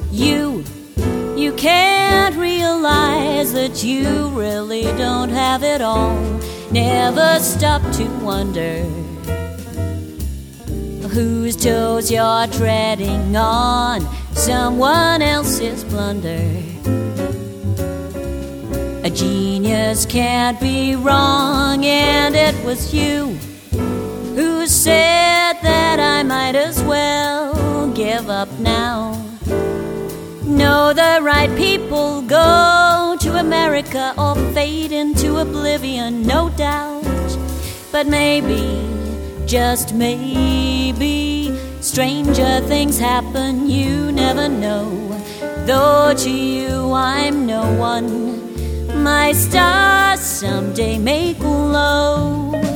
You can't realize that you really don't have it all. Never stop to wonder whose toes you're treading on, someone else's blunder. A genius can't be wrong, and it was you who said that I might as well give up now. No, the right people go to America or fade into oblivion, no doubt. But maybe, just maybe, stranger things happen, you never know. Though to you I'm no one, my stars someday may glow.